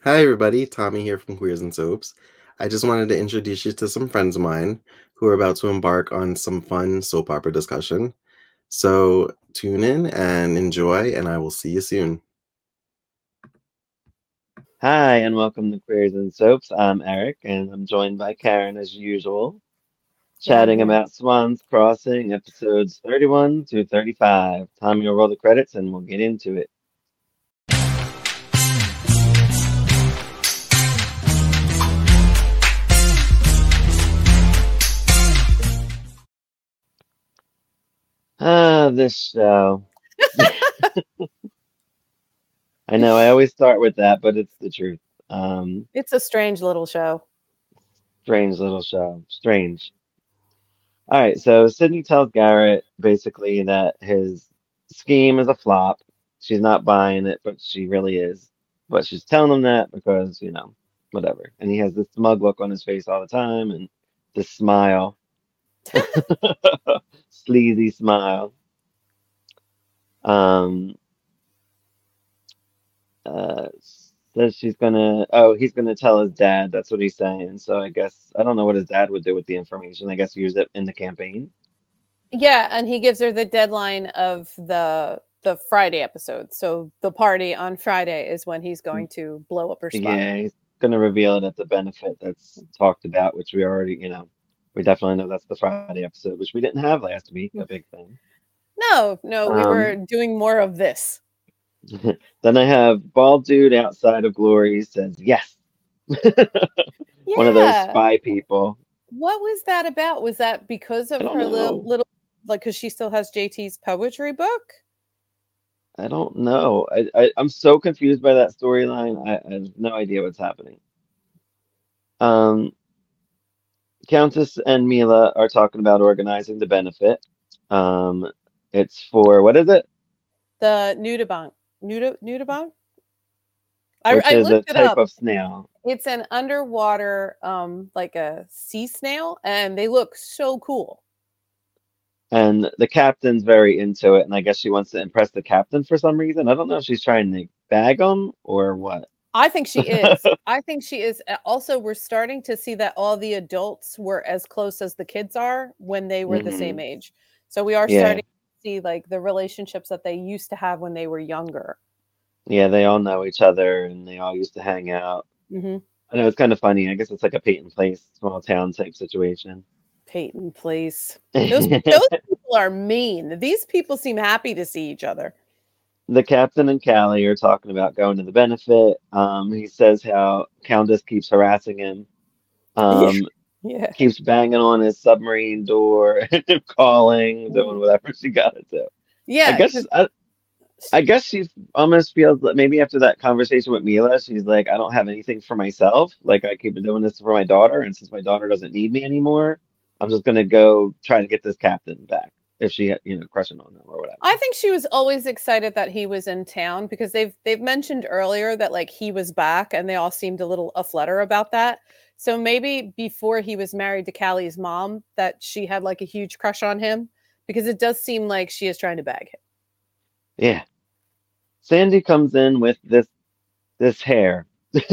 Hi, everybody. Tommy here from Queers and Soaps. I just wanted to introduce you to some friends of mine who are about to embark on some fun soap opera discussion. So tune in and enjoy, and I will see you soon. Hi, and welcome to Queers and Soaps. I'm Eric, and I'm joined by Karen as usual, Yeah, I'm chatting here. about Swans Crossing episodes 31 to 35. Tommy will roll the credits and we'll get into it. This show. I know I always start with that, but it's the truth. Um, It's a strange little show. Strange little show. Strange. All right, so Sydney tells Garrett basically that his scheme is a flop. She's not buying it, but she really is. But she's telling him that because, whatever. And he has this smug look on his face all the time and this smile, sleazy smile. Um, uh, Says he's gonna tell his dad. That's what he's saying. So I guess, I don't know what his dad would do with the information. I guess use it in the campaign. Yeah, and he gives her the deadline of the Friday episode. So the party on Friday is when he's going to blow up her spot. Yeah, he's gonna reveal it at the benefit that's talked about, which we already, we definitely know that's the Friday episode, which we didn't have last week, a big thing. No, no, we were Um, doing more of this. then I have bald dude outside of Glory says yes. One of those Yeah. spy people. What was that about? Was that because I of don't her know. little like because she still has JT's poetry book? I don't know. I'm so confused by that storyline. I have no idea what's happening. Um, Countess and Mila are talking about organizing the benefit. Um, it's for what is it? The Nudibranch. Nudibranch? Which I is a looked it type up. of snail. It's an underwater, like a sea snail, and they look so cool. And the captain's very into it, and I guess she wants to impress the captain for some reason. I don't know if she's trying to bag him or what. I think she is. I think she is. Also, we're starting to see that all the adults were as close as the kids are when they were the same Hmm. age. So we are Yeah, starting to see like the relationships that they used to have when they were younger. yeah, they all know each other and they all used to hang out. Hmm. I know it's kind of funny. I guess it's like a Peyton Place, small town type situation. Peyton Place. Those people are mean. These people seem happy to see each other. The captain and Callie are talking about going to the benefit. He says how Countess keeps harassing him. Yeah. Um, Yeah. Keeps banging on his submarine door, calling, doing Mm. whatever she got to do. I Yeah, guess 'cause I guess she almost feels that maybe after that conversation with Mila, she's like, I don't have anything for myself. Like I keep doing this for my daughter, and since my daughter doesn't need me anymore, I'm just gonna go try to get this captain back if she, crushing on him or whatever. I think she was always excited that he was in town because they've mentioned earlier that like he was back and they all seemed a little aflutter about that. So maybe before he was married to Callie's mom that she had like a huge crush on him because it does seem like she is trying to bag him. Yeah. Sandy comes in with this hair,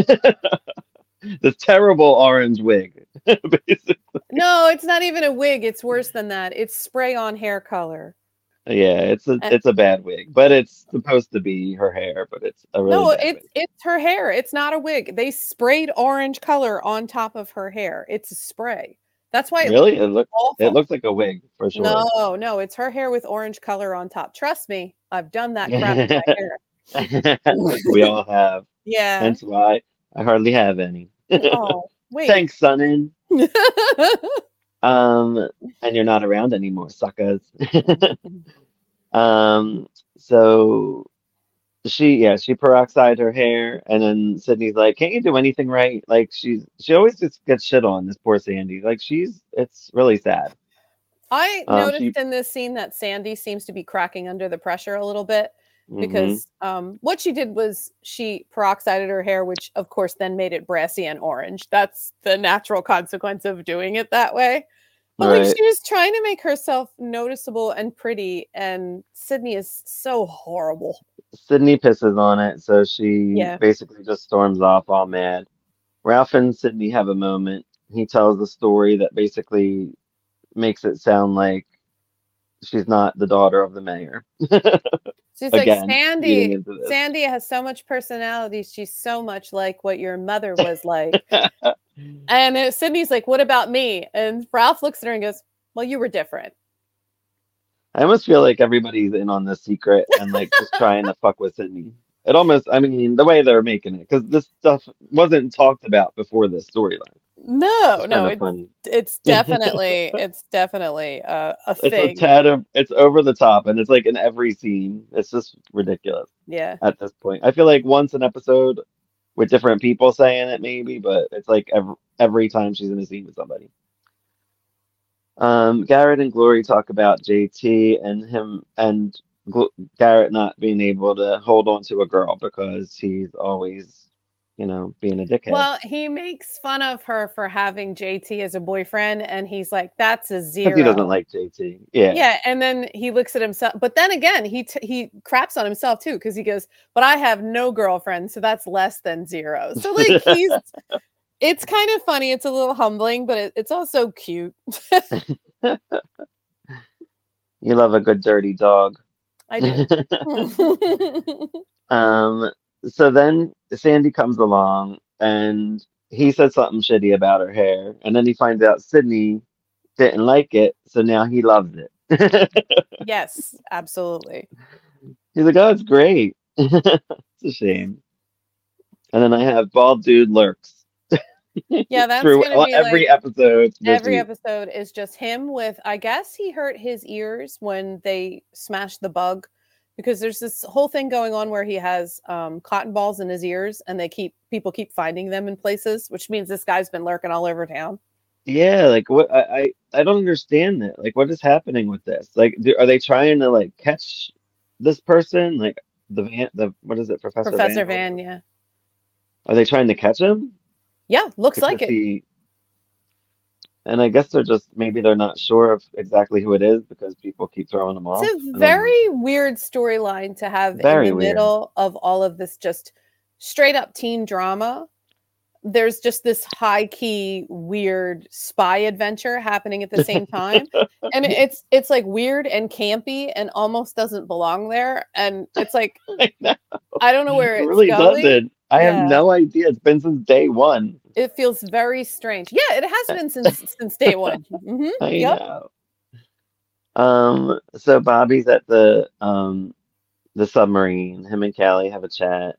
this terrible orange wig, basically. No, it's not even a wig. It's worse than that. It's spray on hair color. Yeah, And it's a bad wig, but it's supposed to be her hair, but it's a really no, bad wig. it's her hair. It's not a wig. They sprayed orange color on top of her hair. It's a spray. That's why it looks Really? It awful. looks like a wig for sure. No, no, it's her hair with orange color on top. Trust me, I've done that crap to my hair. We all have. Yeah. Hence why I hardly have any. Oh, wait. Thanks, Sonnen. Um, and you're not around anymore, suckers. Um, so she peroxide her hair, and then Sydney's like, "Can't you do anything right?" Like she always just gets shit on, this poor Sandy. Like it's really sad. I She noticed in this scene that Sandy seems to be cracking under the pressure a little bit hmm because what she did was she peroxided her hair, which of course then made it brassy and orange. That's the natural consequence of doing it that way. But like Right. she was trying to make herself noticeable and pretty, and Sydney is so horrible. Sydney pisses on it, so she Yeah. basically just storms off all mad. Ralph and Sydney have a moment. He tells the story that basically makes it sound like she's not the daughter of the mayor. She's like, Again, feeding Sandy, into this. Sandy has so much personality. She's so much like what your mother was like. And Sydney's like, what about me? And Ralph looks at her and goes, well, you were different. I almost feel like everybody's in on this secret and like just trying to fuck with Sydney. It almost, I mean, the way they're making it, because this stuff wasn't talked about before this storyline. No, It's no, kind of funny. it's definitely a It's a thing. tad of, it's over the top, and it's like in every scene. It's just ridiculous Yeah. at this point. I feel like once an episode with different people saying it, maybe, but it's like every time she's in a scene with somebody. Garrett and Glory talk about JT and him and Garrett not being able to hold on to a girl because he's always, being a dickhead. Well, he makes fun of her for having JT as a boyfriend, and he's like, "That's a Because zero." he doesn't like JT. Yeah. Yeah, and then he looks at himself, but then again, he craps on himself too because he goes, "But I have no girlfriend, so that's less than zero." So like it's kind of funny. It's a little humbling, but it's also cute. You love a good dirty dog. I do. So then Sandy comes along and he said something shitty about her hair, and then he finds out Sydney didn't like it, so now he loves it. Yes, absolutely. He's like, oh, it's great. It's a shame. And then I have bald dude lurks. Yeah, that's through gonna be every like episode. every episode is just him with, I guess he hurt his ears when they smashed the bug, because there's this whole thing going on where he has cotton balls in his ears, and people keep finding them in places, which means this guy's been lurking all over town. Yeah, like what I don't understand that. Like, what is happening with this? Like, are they trying to like catch this person? Like the what is it, Professor Van? Van, yeah. Are they trying to catch him? Yeah, looks like Because it. and I guess maybe they're not sure of exactly who it is because people keep throwing them off. It's a very weird storyline to have Very in the weird. middle of all of this just straight up teen drama. There's just this high key weird spy adventure happening at the same time, and it's like weird and campy and almost doesn't belong there, and it's like I know. I don't know where It it's really going. doesn't. I have Yeah. no idea. It's been since day one. It feels very strange. Yeah, it has been since day one. Mhm, I yep. know. So Bobby's at the submarine. Him and Callie have a chat.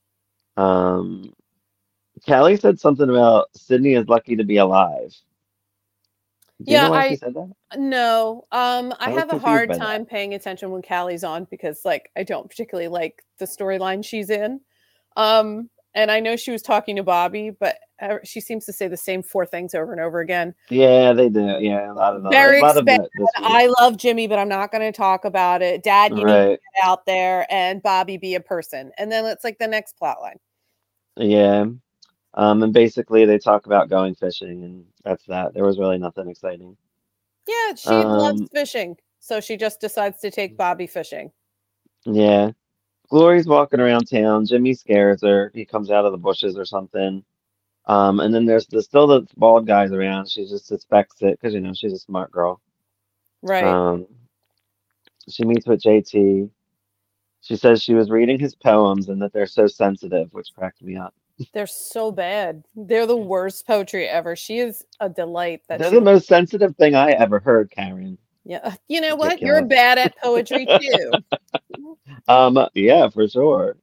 Callie said something about Sydney is lucky to be alive. Do you know why she said that? No. I was have a confused hard by that. time paying attention when Callie's on because like I don't particularly like the storyline she's in. And I know she was talking to Bobby, but she seems to say the same 4 things over and over again. Yeah, they do. Yeah, a lot of them. Very A lot of expected. that this week. I love Jimmy, but I'm not going to talk about it. Dad, you need to Right. get out there, and Bobby be a person. And then it's like the next plot line. Yeah. And basically they talk about going fishing, and that's that. There was really nothing exciting. Yeah, she loves fishing, so she just decides to take Bobby fishing. Yeah. Glory's walking around town. Jimmy scares her. He comes out of the bushes or something. And then there's still the bald guys around. She just suspects it because she's a smart girl. Right. She meets with JT. She says she was reading his poems and that they're so sensitive, which cracked me up. They're so bad. They're the worst poetry ever. She is a delight. They're the most sensitive thing I ever heard, Karen. Yeah. You know what? Ridiculous. You're bad at poetry too. Yeah, for sure.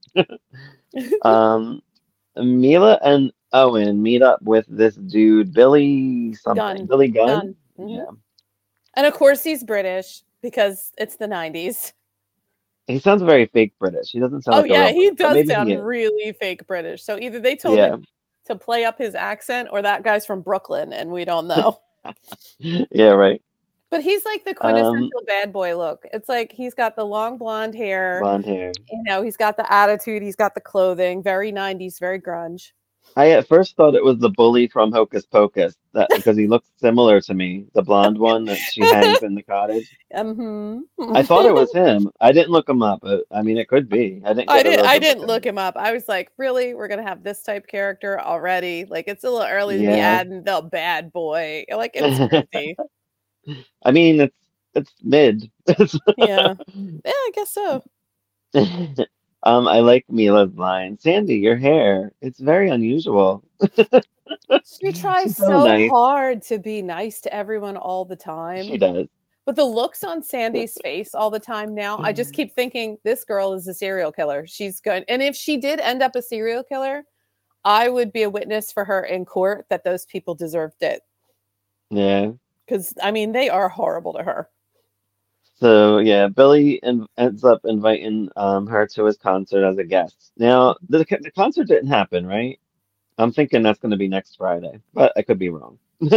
Mila and Owen meet up with this dude, Billy something. Billy Gunn? Mm-hmm. Yeah. And of course he's British because it's the 90s. He sounds very fake British. He doesn't sound like a real he Brit, but does maybe he sound is. really fake British. So either they told him to play up his accent or that guy's from Brooklyn and we don't know. Yeah, right. But he's like the quintessential bad boy look. It's like he's got the long blonde hair. Blonde hair. He's got the attitude. He's got the clothing. Very 90s, very grunge. I at first thought it was the bully from Hocus Pocus, that because he looks similar to me, the blonde one that she hangs in the cottage. Mhm. I thought it was him. I didn't look him up, but I mean, it could be. I didn't get a real I good look didn't at look him. him up. I was like, "Really? We're gonna have this type character already? Like, it's a little early to be Yeah. adding the bad boy." Like, it's crazy. I mean, it's mid. Yeah. Yeah, I guess so. I like Mila's line. Sandy, your hair, it's very unusual. She tries She's so so nice. hard to be nice to everyone all the She time. does. But the looks on Sandy's face all the time now, I just keep thinking this girl is a serial killer. She's good. And if she did end up a serial killer, I would be a witness for her in court that those people deserved it. Yeah. Because, I mean, they are horrible to her. So yeah, Billy ends up inviting her to his concert as a guest. Now the concert didn't happen, right? I'm thinking that's going to be next Friday, but I could be wrong.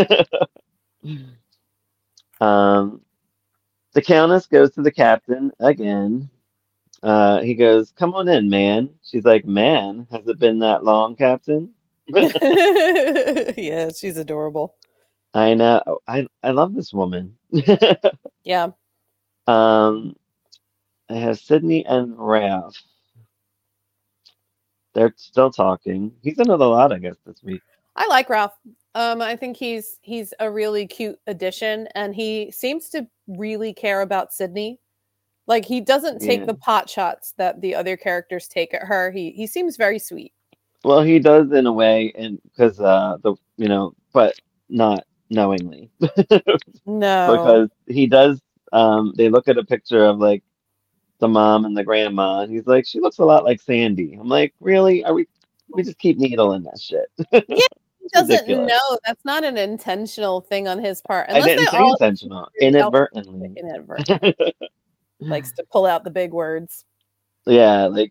Um, the Countess goes to the captain again. He goes, "Come on in, man." She's like, "Man, has it been that long, Captain?" Yeah, she's adorable. I know. I love this woman. Yeah. Um, I have Sydney and Ralph. They're still talking. He's in it a lot, I guess, this week. I like Ralph. I think he's a really cute addition, and he seems to really care about Sydney. Like he doesn't take Yeah. the pot shots that the other characters take at her. He seems very sweet. Well, he does in a way, and because but not knowingly, No, because he does. They look at a picture of like the mom and the grandma, and he's like, she looks a lot like Sandy. I'm like, really? Are we just keep needling that shit? yeah, he It's doesn't ridiculous. know. That's not an intentional thing on his part, I unless they didn't say all intentional, figured out inadvertently. inadvertently. Likes to pull out the big words. Yeah, like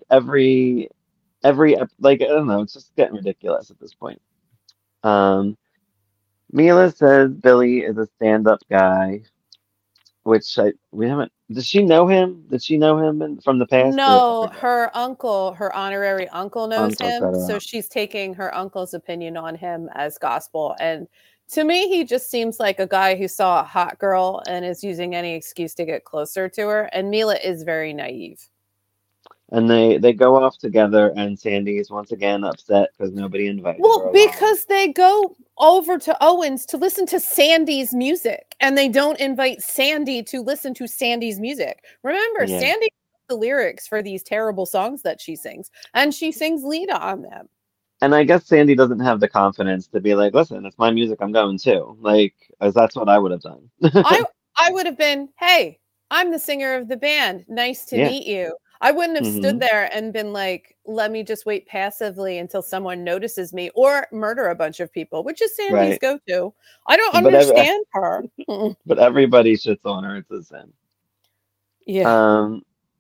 like I don't know, it's just getting ridiculous at this point. Um, Mila says Billy is a stand-up guy, which we haven't. Does she know him? Did she know him from the past? Or I No, forget. her uncle, her honorary uncle knows Uncle him, cut her so out. she's taking her uncle's opinion on him as gospel. And to me, he just seems like a guy who saw a hot girl and is using any excuse to get closer to her. And Mila is very naive. And they go off together, and Sandy is once again upset because nobody invited her Well, along. because they go over to Owens to listen to Sandy's music, and they don't invite Sandy to listen to Sandy's music. Remember, Yeah. Sandy wrote the lyrics for these terrible songs that she sings, and she sings lead on them. And I guess Sandy doesn't have the confidence to be like, listen, it's my music, I'm going too. Like, as that's what I would have done. I I would have been, "Hey, I'm the singer of the band. Nice to Yeah. meet you." I wouldn't have stood Hmm. there and been like, "Let me just wait passively until someone notices me or murder a bunch of people," which is Sandy's Right. go-to. I don't But understand her. Mm-mm. but everybody shits on her. It's a sin. Yeah. Um,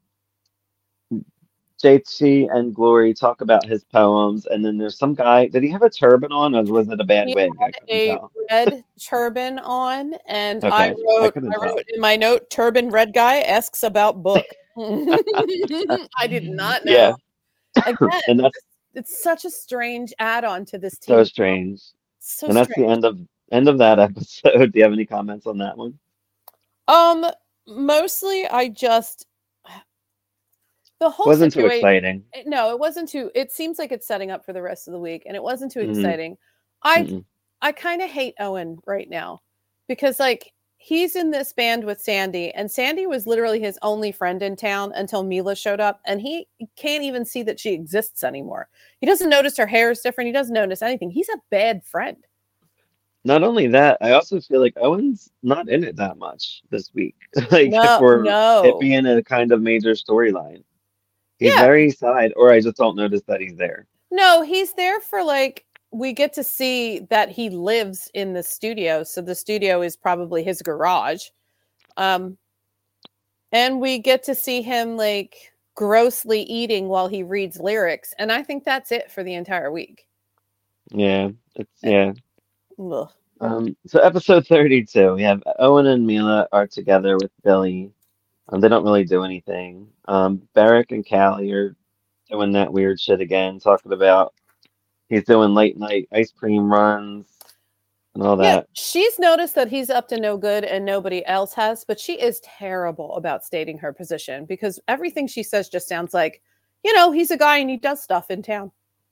JT and Glory talk about his poems, and then there's some guy. Did he have a turban on, or was it a bad He wig? I had couldn't a tell. red turban on, and I Okay, I wrote couldn't I tell. wrote in my note, "Turban red guy asks about book." I did not know. Yeah, Again, and that's it's such a strange add-on to this so TV show. strange. So And that's the strange. end of that episode. Do you have any comments on that one? Um, Mostly I just the whole Wasn't too situation. exciting. No, it wasn't too. It seems like it's setting up for the rest of the week, and it wasn't too Mm-hmm. exciting. I Mm-mm. I kind of hate Owen right now because like he's in this band with Sandy, and Sandy was literally his only friend in town until Mila showed up, and he can't even see that she exists anymore. He doesn't notice her hair is different. He doesn't notice anything. He's a bad friend. Not only that, I also feel like Owen's not in it that much this week. Like No, for it no. being a kind of major storyline. He's Yeah, very side, or I just don't notice that he's there. no, he's there for like we get to see that he lives in the studio, so the studio is probably his garage. Um and we get to see him like grossly eating while he reads lyrics, and I think that's it for the entire week. Yeah, it's Eh, yeah. ugh. So episode 32, we have Owen and Mila are together with Billy. They don't really do anything. Barrick and Callie are doing that weird shit again, talking about He's doing late night ice cream runs and all Yeah, that. she's noticed that he's up to no good and nobody else has, but she is terrible about stating her position because everything she says just sounds like, he's a guy and he does stuff in town.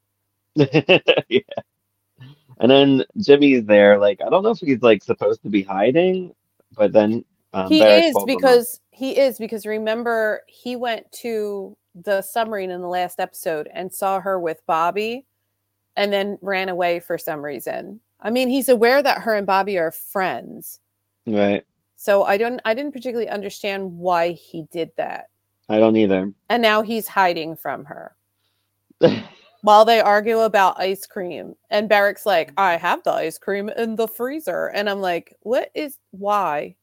Yeah. And then Jimmy's there, like, I don't know if he's like supposed to be hiding, but then He Barrett is calls him up. because remember he went to the submarine in the last episode and saw her with Bobby and then ran away for some reason. I mean, he's aware that her and Bobby are friends. Right. So I didn't particularly understand why he did that. I don't either. And now he's hiding from her. While they argue about ice cream. And Barrick's like, I have the ice cream in the freezer. And I'm like, why?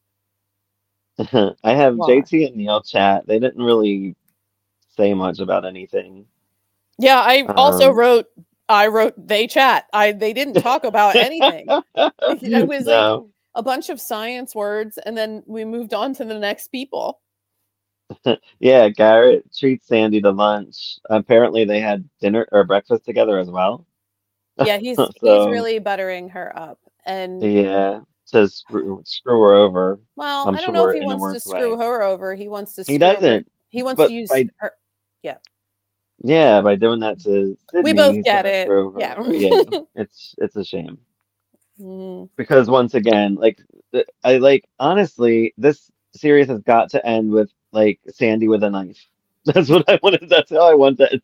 I have Why? JT and Neil chat. They didn't really say much about anything. Yeah, I also wrote they chat. They didn't talk about anything. It was like a bunch of science words, and then we moved on to the next people. Yeah, Garrett treats Sandy to lunch. Apparently they had dinner or breakfast together as well. Yeah, he's really buttering her up. And yeah, to screw her over. Well, I'm I don't sure know if he in a wants to worse screw way. her over. He wants to He doesn't. He wants But to use her. Yeah. Yeah, by doing that to Sydney, We both he's get gonna it. screw her Yeah. over. Yeah, it's a shame. Mm. Because once again, honestly, this series has got to end with like Sandy with a knife. That's what I wanted. That's how I want that.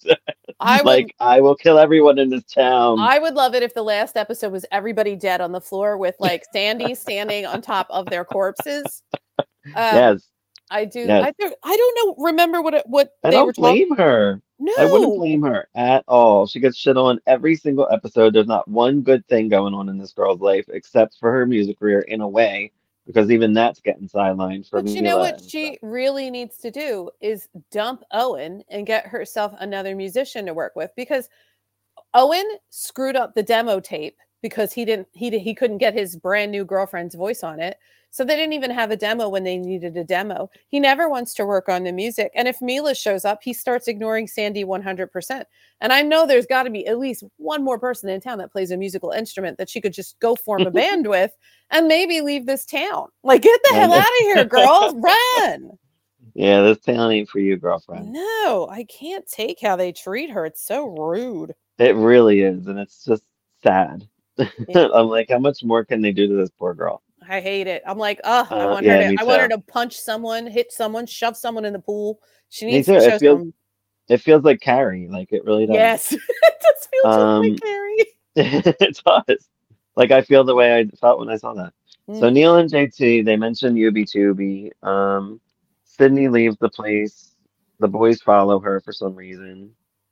I will kill everyone in this town. I would love it if the last episode was everybody dead on the floor with like Sandy standing on top of their corpses. Yes. I do. Yes. I don't know. Remember what I they don't were blame her. No, I wouldn't blame her at all. She gets shit on every single episode. There's not one good thing going on in this girl's life except for her music career in a way, because even that's getting sidelined for But you know what she really needs to do is dump Owen and get herself another musician to work with, because Owen screwed up the demo tape because he couldn't get his brand new girlfriend's voice on it. So they didn't even have a demo when they needed a demo. He never wants to work on the music. And if Mila shows up, he starts ignoring Sandy 100%. And I know there's got to be at least one more person in town that plays a musical instrument that she could just go form a band with and maybe leave this town. Like, get the hell out of here, girls. Run. Yeah, this town ain't for you, girlfriend. No, I can't take how they treat her. It's so rude. It really is. And it's just sad. Yeah. I'm like, how much more can they do to this poor girl? I hate it. I'm like, I want her to punch someone, hit someone, shove someone in the pool. She needs to show some. It feels like Carrie. Like, it really does. Yes, it does feel just like Carrie. It does. Like, I feel the way I felt when I saw that. So Neil and JT, they mentioned UB2B. Sydney leaves the place. The boys follow her for some reason.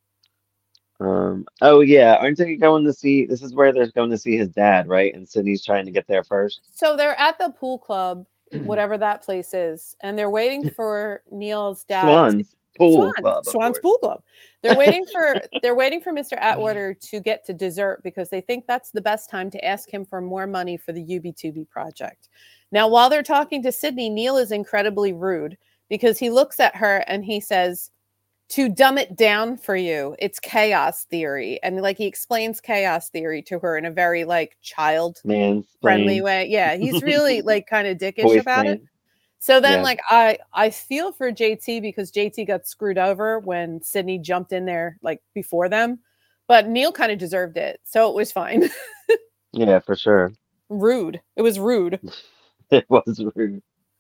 Oh yeah, aren't they going to see? This is where they're going to see his dad, right? And Sydney's trying to get there first. So they're at the pool club, whatever that place is, and they're waiting for Neil's dad. Swan's Pool Club. They're waiting for Mr. Atwater to get to dessert because they think that's the best time to ask him for more money for the UB2B project. Now, while they're talking to Sydney, Neil is incredibly rude because he looks at her and he says, to dumb it down for you, it's chaos theory. And like he explains chaos theory to her in a very like child friendly way. Yeah, he's really like kind of dickish about it. So then like I feel for JT because JT got screwed over when Sydney jumped in there like before them. But Neil kind of deserved it. So it was fine. Yeah, for sure. Rude. It was rude. It was rude.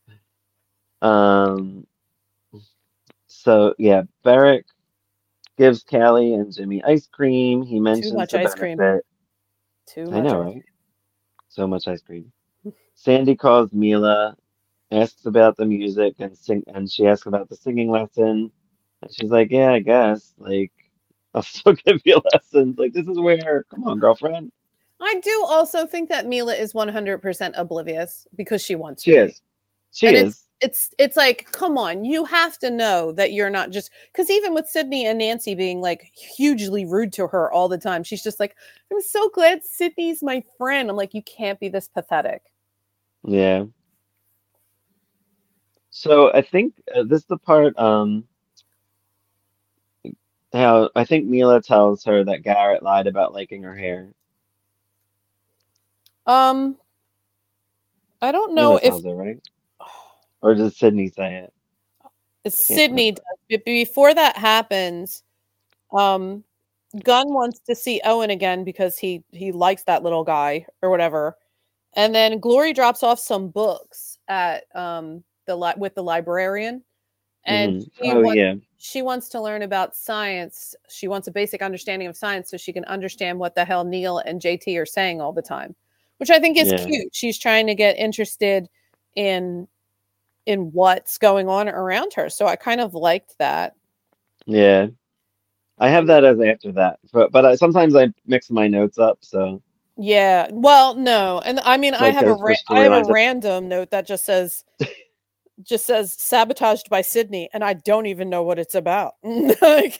So yeah, Barrick gives Callie and Jimmy ice cream. He mentions too much ice cream. Too much. I know, right? So much ice cream. Sandy calls Mila, asks about the music and she asks about the singing lesson. And she's like, yeah, I guess. Like, I'll still give you lessons. Like, this is where, come on, girlfriend. I do also think that Mila is 100% oblivious because she wants to. She is. She is. It's like, come on, you have to know that you're not just, because even with Sydney and Nancy being like hugely rude to her all the time, she's just like, I'm so glad Sydney's my friend. I'm like, you can't be this pathetic. Yeah. So I think this is the part how I think Mila tells her that Garrett lied about liking her hair. Um, I don't know Mila if tells her, right? Or does Sydney say it? Can't Sydney remember. does, but before that happens, um, Gunn wants to see Owen again because he likes that little guy or whatever. And then Glory drops off some books at with the librarian, and Oh yeah, she wants to learn about science. She wants a basic understanding of science so she can understand what the hell Neil and JT are saying all the time, which I think is yeah, cute. She's trying to get interested in what's going on around her. So I kind of liked that. yeah. I have that as after that, but sometimes I mix my notes up. So Yeah. Well, no. And I mean like there's for I have a storylines. random note that just says sabotaged by Sydney, and I don't even know what it's about. Like,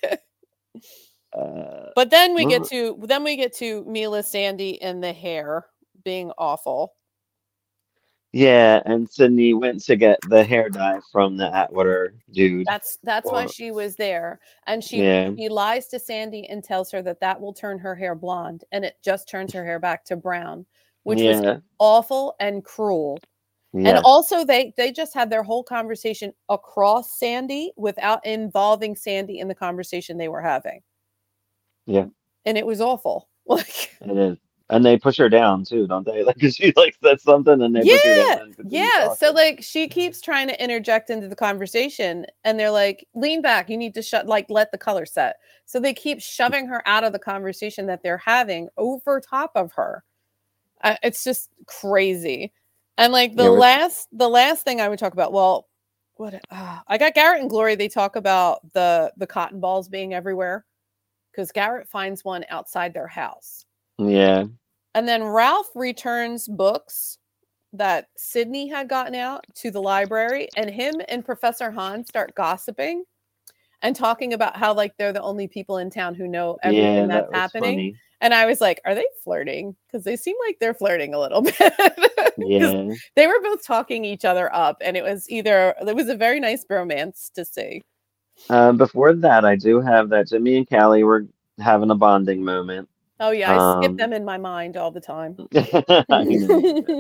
but Well, then we get to Mila, Sandy, and the hair being awful. yeah, and Sydney went to get the hair dye from the Atwater dude. That's why Or she was there, and yeah, she lies to Sandy and tells her that that will turn her hair blonde, and it just turns her hair back to brown, which was yeah, awful and cruel. And yes, also they just had their whole conversation across Sandy without involving Sandy in the conversation they were having. yeah, And it was awful. Like, it is. And they push her down too, don't they? Like 'cause she like said something and they push her down yeah. and continue Yeah. So talking. like she keeps trying to interject into the conversation and they're like, lean back, you need to let the color set. So they keep shoving her out of the conversation that they're having over top of her. It's just crazy. And like Yeah, we're the last thing I would talk about, well, what I got Garrett and Glory, they talk about the cotton balls being everywhere because Garrett finds one outside their house. yeah, And then Ralph returns books that Sydney had gotten out to the library, and him and Professor Hahn start gossiping and talking about how like they're the only people in town who know yeah, everything that's that was happening. funny. And I was like, are they flirting? Because they seem like they're flirting a little bit. Because Yeah. they were both talking each other up, and it was a very nice bromance to see. Before that, I do have that Jimmy and Callie were having a bonding moment. Oh yeah, I skip them in my mind all the time. I know you do.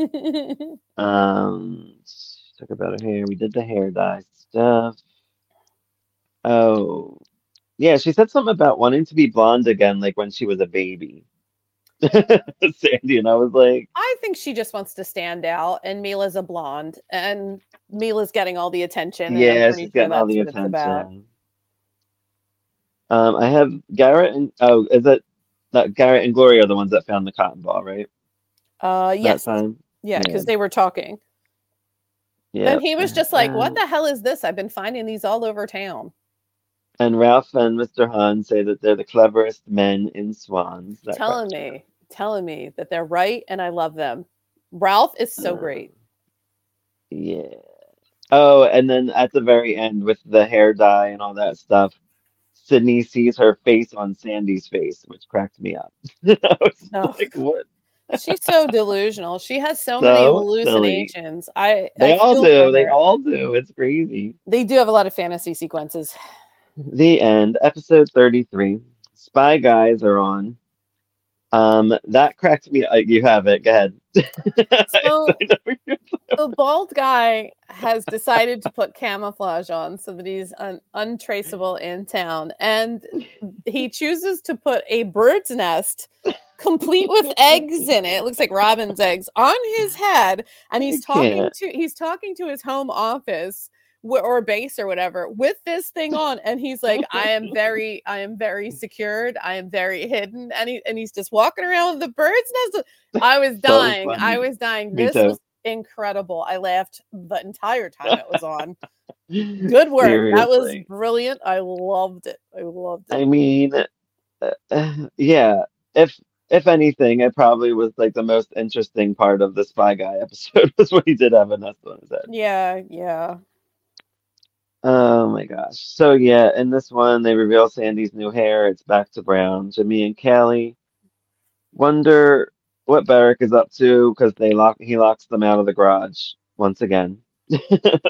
Let's talk about her hair. We did the hair dye stuff. Oh, yeah, she said something about wanting to be blonde again, like when she was a baby. Sandy, and I was like, I think she just wants to stand out, and Mila's a blonde, and Mila's getting all the attention, and I'm yeah, pretty she's sure getting all that's the what it's about. attention. I have Garrett and oh, is it that Garrett and Gloria are the ones that found the cotton ball, right? That Yes, time? yeah, Yeah, because they were talking, yeah. and he was just like, "What the hell is this? I've been finding these all over town." And Ralph and Mr. Hahn say that they're the cleverest men in Swans. That telling cracks me up. me, telling me that they're right, and I love them. Ralph is so Uh, great. yeah. Oh, and then at the very end with the hair dye and all that stuff, Sydney sees her face on Sandy's face, which cracked me up. I was Oh, like, what? she's so delusional. She has so many So silly. hallucinations. I They I all feel for do. They her. all do. It's crazy. They do have a lot of fantasy sequences. The end. Episode 33. Spy Guys are on. That cracked me. You have it. Go ahead. So I know you- the bald guy has decided to put camouflage on so that he's untraceable in town, and he chooses to put a bird's nest complete with eggs in it. It looks like robin's eggs on his head, and I can't. he's talking to his home office or base or whatever with this thing on, and he's like, I am very secured, I am very hidden, and he's just walking around with the bird's nest. I was So dying. I funny. was dying. Me This too. was incredible. I laughed the entire time it was on. Good work. That was Seriously. brilliant. I loved it. I loved it. I mean, yeah. If if anything, it probably was like the most interesting part of the Spy Guy episode was when he did have a nest on his head. Yeah, yeah. Oh my gosh. So yeah, in this one they reveal Sandy's new hair. It's back to brown. Jimmy and Callie wonder what Barrick is up to because he locks them out of the garage once again.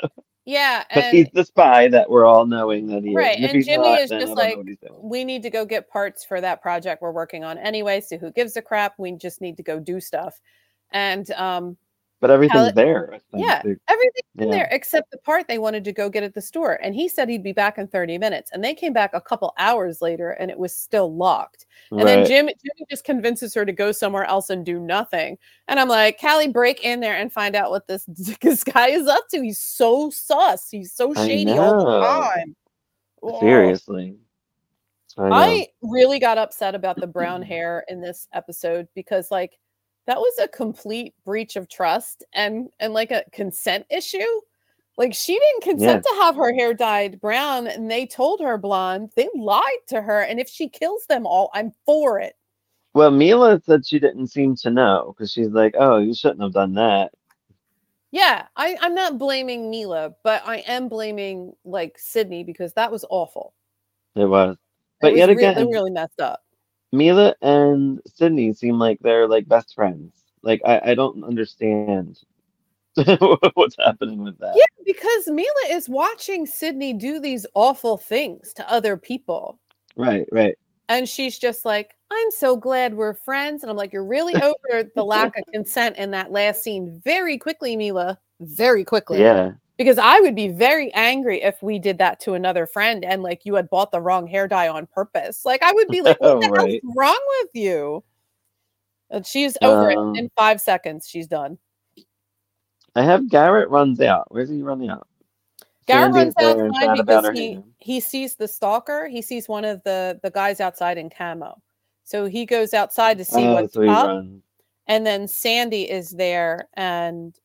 Yeah, Because and he's the spy that we're all knowing that he is. right, And if and he's Jimmy not, is then I just don't know like, what he's doing. we need to go get parts for that project we're working on anyway. So who gives a crap? We just need to go do stuff. And But everything's there, I think. yeah, everything's in Yeah. there except the part they wanted to go get at the store. And he said he'd be back in 30 minutes. And they came back a couple hours later and it was still locked. And then Right. Jimmy just convinces her to go somewhere else and do nothing. And I'm like, Callie, break in there and find out what this guy is up to. He's so sus. He's so I shady all the know. time. Oh. Seriously. I know. I really got upset about the brown hair in this episode because like that was a complete breach of trust and like a consent issue. Like she didn't consent to have her hair dyed brown and they told her blonde. They lied to her and if she kills them all, I'm for it. Well, Mila said she didn't seem to know because she's like, oh, you shouldn't have done that. Yeah, I'm not blaming Mila, but I am blaming like Sydney because that was awful. It was. It But was yet again, really messed up. Mila and Sydney seem like they're like best friends. Like I don't understand what's happening with that. Yeah, because Mila is watching Sydney do these awful things to other people. Right. And she's just like, I'm so glad we're friends. And I'm like, you're really over the lack of consent in that last scene very quickly, Mila. Very quickly. Yeah. Because I would be very angry if we did that to another friend and like you had bought the wrong hair dye on purpose. Like I would be like, what the hell's wrong with you? And she's over it in 5 seconds. She's done. I have Garrett runs out. Where's he running out? Garrett Sandy's runs there and outside chat about because her hair. he sees the stalker. He sees one of the guys outside in camo. So he goes outside to see what's up. Runs. And then Sandy is there and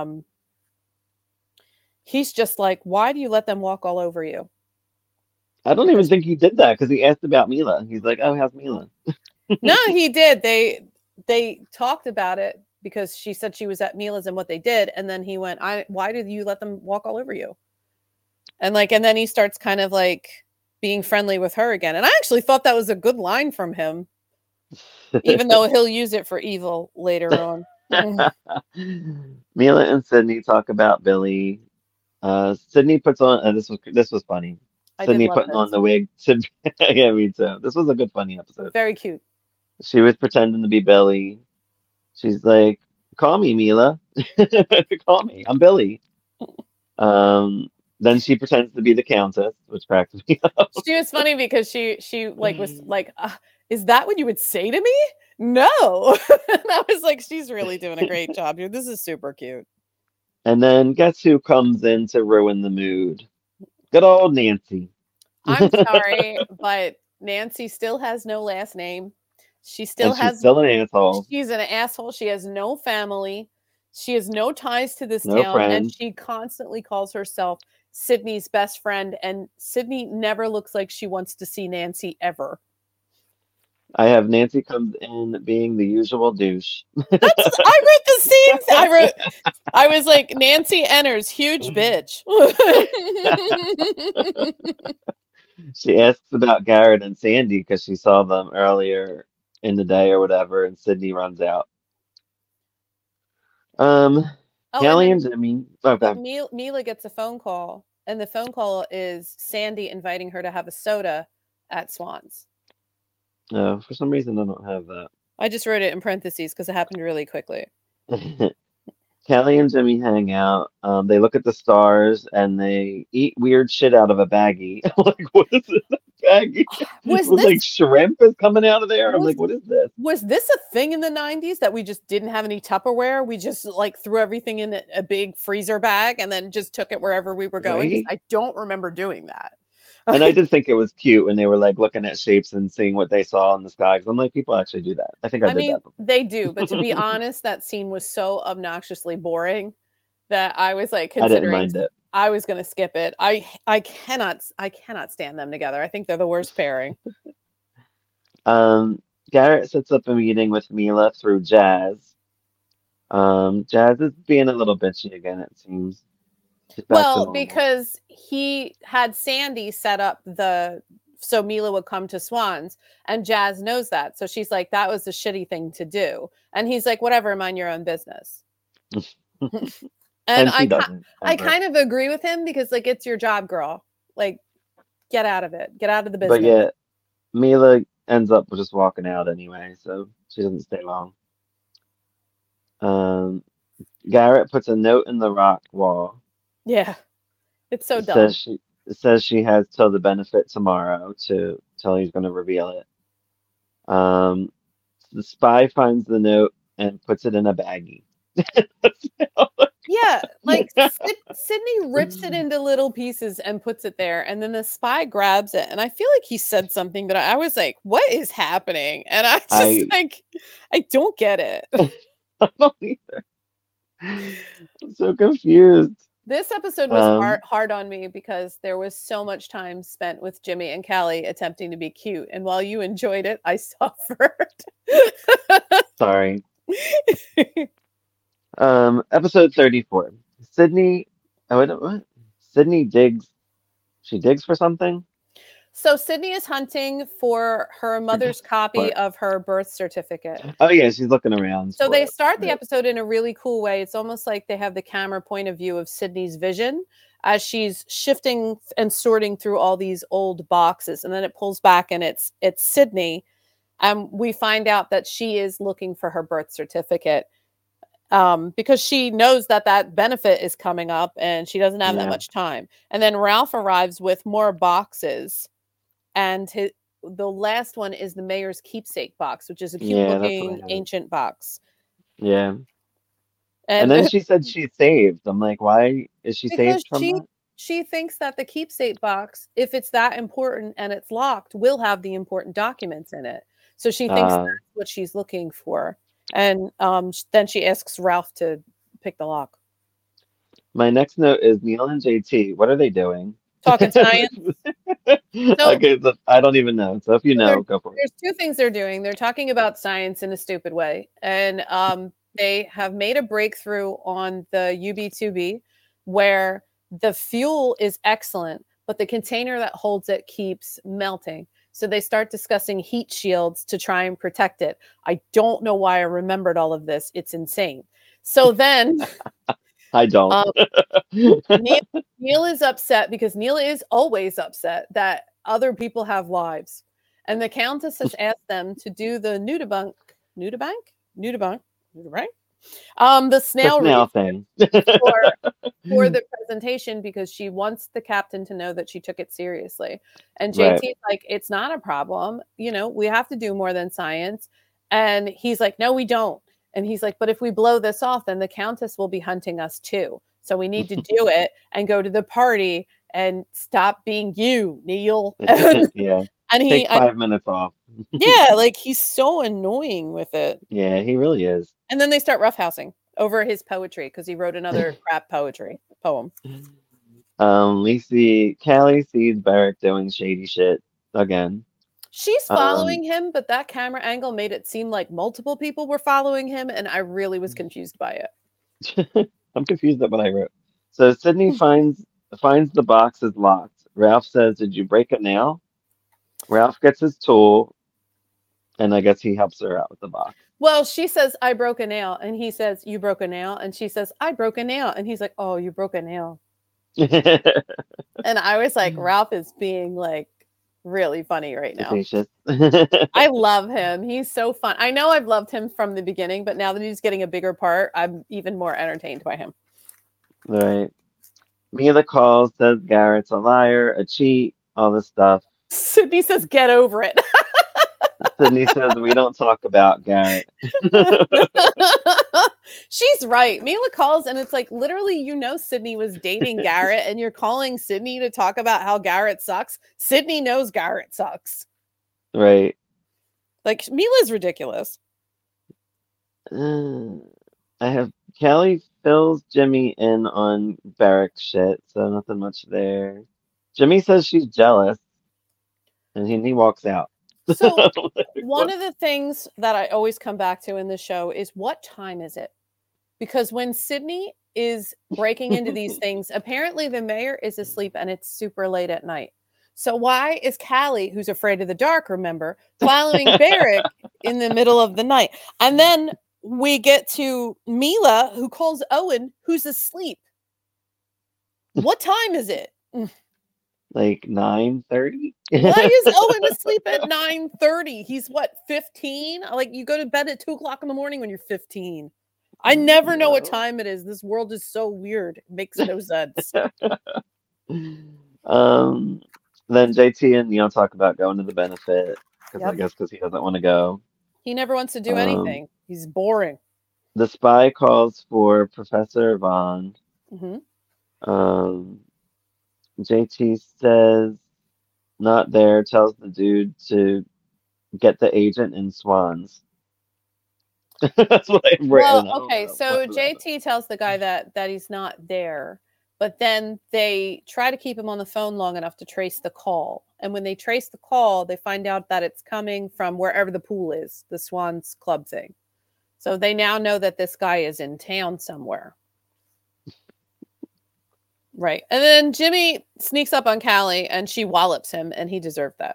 he's just like, why do you let them walk all over you? I don't even think he did that because he asked about Mila. He's like, oh, how's Mila? No, he did. They talked about it because she said she was at Mila's and what they did. And then he went, why did you let them walk all over you? And then he starts kind of like being friendly with her again. And I actually thought that was a good line from him, even though he'll use it for evil later on. Mila and Sydney talk about Billy. Sydney puts on, this was funny. Sydney putting on the wig. Yeah, me too. This was a good, funny episode. Very cute. She was pretending to be Billy. She's like, call me, Mila. Call me. I'm Billy. Then she pretends to be the Countess, which cracks me up. She was funny because she like was like, is that what you would say to me? No. And I was like, she's really doing a great job here. This is super cute. And then guess who comes in to ruin the mood? Good old Nancy. I'm sorry, but Nancy still has no last name. She's still an asshole. She's an asshole. She has no family. She has no ties to this town. Friends. And she constantly calls herself Sydney's best friend. And Sydney never looks like she wants to see Nancy ever. I have Nancy comes in being the usual douche. I wrote the scenes. I was like, Nancy enters, huge bitch. She asks about Garrett and Sandy because she saw them earlier in the day or whatever, and Sydney runs out. Callie and Jimmy. Mila gets a phone call, and the phone call is Sandy inviting her to have a soda at Swan's. No, for some reason I don't have that. I just wrote it in parentheses because it happened really quickly. Callie and Jimmy hang out. They look at the stars and they eat weird shit out of a baggie. Like, what is this baggie? Was this like shrimp is coming out of there? I'm like, what is this? Was this a thing in the 90s that we just didn't have any Tupperware? We just like threw everything in a big freezer bag and then just took it wherever we were going? Right? I don't remember doing that. And I did think it was cute when they were like looking at shapes and seeing what they saw in the sky. Because I'm like, people actually do that. I think I did that before. They do, but to be honest, that scene was so obnoxiously boring that I was like considering I didn't mind it. I was going to skip it. I cannot stand them together. I think they're the worst pairing. Garrett sets up a meeting with Mila through Jazz. Jazz is being a little bitchy again, it seems. Well, because he had Sandy set up so Mila would come to Swan's, and Jazz knows that. So she's like, that was a shitty thing to do. And he's like, whatever, mind your own business. And she doesn't. I ever. kind of agree with him because like it's your job, girl. Like get out of it. Get out of the business. But yeah, Mila ends up just walking out anyway, so she doesn't stay long. Garrett puts a note in the rock wall. Yeah. It's so It dumb. says she has till the benefit tomorrow till he's going to reveal it. The spy finds the note and puts it in a baggie. Yeah, like Sydney rips it into little pieces and puts it there, and then the spy grabs it. And I feel like he said something, but I was like, "What is happening?" And I just I don't get it. I don't either. I'm so confused. This episode was hard on me because there was so much time spent with Jimmy and Callie attempting to be cute, and while you enjoyed it, I suffered. Sorry. Episode 34. Sydney. Oh, wait, what? Sydney digs. She digs for something. So Sydney is hunting for her mother's copy of her birth certificate. Oh yeah, she's looking around. So they start the episode in a really cool way. It's almost like they have the camera point of view of Sydney's vision as she's shifting and sorting through all these old boxes, and then it pulls back and it's Sydney, and we find out that she is looking for her birth certificate. Because she knows that benefit is coming up and she doesn't have that much time. And then Ralph arrives with more boxes, and the last one is the mayor's keepsake box, which is a cute looking ancient box. Yeah. And then she said she saved. I'm like, why is she saved from that? She thinks that the keepsake box, if it's that important and it's locked, will have the important documents in it. So she thinks that's what she's looking for. And then she asks Ralph to pick the lock. My next note is Neil and JT. What are they doing? Talking science. Okay, so I don't even know. So if you know, go for it. There's two things they're doing. They're talking about science in a stupid way. And they have made a breakthrough on the UB2B where the fuel is excellent, but the container that holds it keeps melting. So they start discussing heat shields to try and protect it. I don't know why I remembered all of this. It's insane. So then I don't. Neil is upset because Neil is always upset that other people have lives. And the Countess has asked them to do the nudibunk, right? The snail thing for the presentation because she wants the captain to know that she took it seriously. And JT's like, it's not a problem. You know, we have to do more than science. And he's like, no, we don't. And he's like, but if we blow this off, then the Countess will be hunting us too. So we need to do it and go to the party and stop being you, Neil. Yeah. And take 5 minutes off. Yeah, like he's so annoying with it. Yeah, he really is. And then they start roughhousing over his poetry because he wrote another crap poem. Callie sees Barrick doing shady shit again. She's following him, but that camera angle made it seem like multiple people were following him, and I really was confused by it. I'm confused at what I wrote. So Sydney finds the box is locked. Ralph says, "Did you break a nail?" Ralph gets his tool, and I guess he helps her out with the box. Well, she says, I broke a nail. And he says, you broke a nail. And she says, I broke a nail. And he's like, oh, you broke a nail. And I was like, Ralph is being like really funny right now. I love him. He's so fun. I know I've loved him from the beginning, but now that he's getting a bigger part, I'm even more entertained by him. Right. Mila calls, says Garrett's a liar, a cheat, all this stuff. Sydney says, get over it. Sydney says, we don't talk about Garrett. She's right. Mila calls and it's like, literally, you know, Sydney was dating Garrett and you're calling Sydney to talk about how Garrett sucks. Sydney knows Garrett sucks. Right. Like, Mila's ridiculous. I have Callie fills Jimmy in on Barrick shit, so nothing much there. Jimmy says she's jealous, and he walks out. So one of the things that I always come back to in the show is what time is it? Because when Sydney is breaking into these things, apparently the mayor is asleep and it's super late at night. So why is Callie, who's afraid of the dark, remember, following Barrick in the middle of the night? And then we get to Mila, who calls Owen, who's asleep. What time is it? Like 9:30. Why is Owen asleep at 9:30? He's what, 15? Like, you go to bed at 2 o'clock in the morning when you're 15. I never know what time it is. This world is so weird. It makes no sense. Then JT and Neil talk about going to the benefit because I Yep. guess because he doesn't want to go. He never wants to do anything. He's boring. The spy calls for Professor Vaughn. hmm JT says not there, tells the dude to get the agent in Swans. That's what I've written. Well, okay, so JT tells the guy that he's not there, but then they try to keep him on the phone long enough to trace the call. And when they trace the call, they find out that it's coming from wherever the pool is, the Swans Club thing. So they now know that this guy is in town somewhere. Right. And then Jimmy sneaks up on Callie and she wallops him, and he deserved that.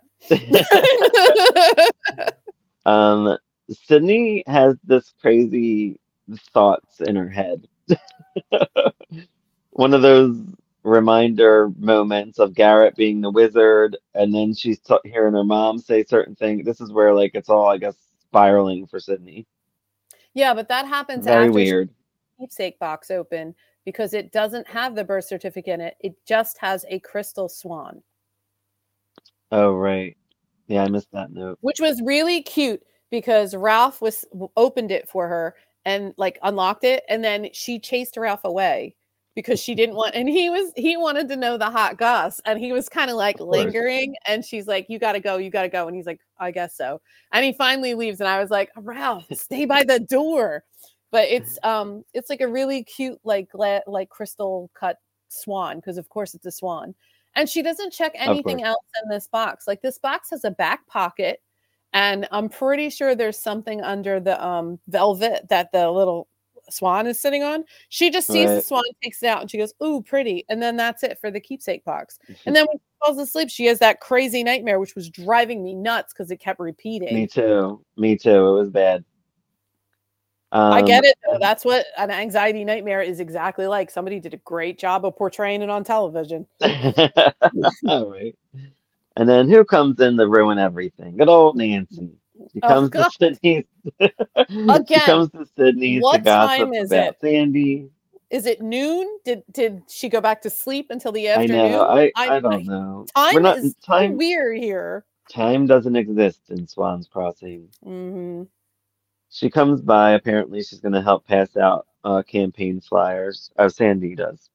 Sydney has this crazy thoughts in her head. One of those reminder moments of Garrett being the wizard, and then she's hearing her mom say certain things. This is where like it's all, I guess, spiraling for Sydney. Yeah, but that happens Very after weird. she keepsake box open because it doesn't have the birth certificate in it. It just has a crystal swan. Oh, right. Yeah, I missed that note. Which was really cute because Ralph opened it for her and like unlocked it, and then she chased Ralph away because she didn't want, and he wanted to know the hot goss, and he was kind of like lingering, and she's like, you gotta go, and he's like, I guess so, and he finally leaves, and I was like, Ralph, stay by the door. But it's like a really cute like crystal cut swan, because of course it's a swan. And she doesn't check anything else in this box. Like, this box has a back pocket, and I'm pretty sure there's something under the velvet that the little swan is sitting on. She just sees the swan, takes it out, and she goes, ooh, pretty. And then that's it for the keepsake box. And then when she falls asleep, she has that crazy nightmare, which was driving me nuts because it kept repeating. Me too. It was bad. I get it, though. That's what an anxiety nightmare is exactly like. Somebody did a great job of portraying it on television. All right. And then who comes in to ruin everything? Good old Nancy. She comes to Sydney's. Again, she comes to Sydney's to gossip about Sandy. Is it noon? Did she go back to sleep until the afternoon? I don't know. Time is so weird here. Time doesn't exist in Swan's Crossing. Mm-hmm. She comes by. Apparently, she's going to help pass out campaign flyers. Oh, Sandy does.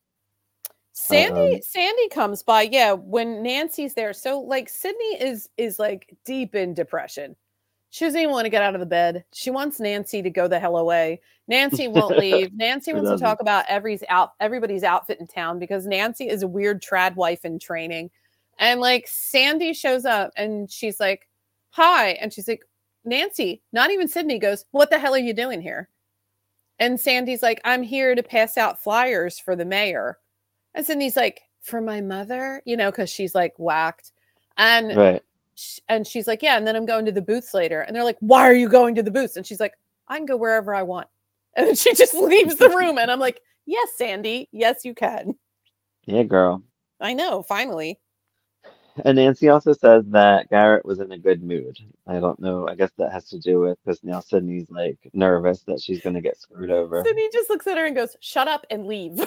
Sandy comes by, yeah, when Nancy's there. So, like, Sydney is like deep in depression. She doesn't even want to get out of the bed. She wants Nancy to go the hell away. Nancy won't leave. Nancy wants to talk about everybody's outfit in town because Nancy is a weird trad wife in training. And, like, Sandy shows up and she's like, hi. And she's like, Nancy, not even Sydney, goes, what the hell are you doing here? And Sandy's like, I'm here to pass out flyers for the mayor. And Sydney's like, for my mother, because she's like whacked. And she's like, yeah. And then I'm going to the booths later. And they're like, why are you going to the booths? And she's like, I can go wherever I want. And then she just leaves the room. And I'm like, yes, Sandy. Yes, you can. Yeah, girl. I know. Finally. And Nancy also says that Garrett was in a good mood. I don't know. I guess that has to do with because now Sydney's like nervous that she's going to get screwed over. Sydney just looks at her and goes, shut up and leave.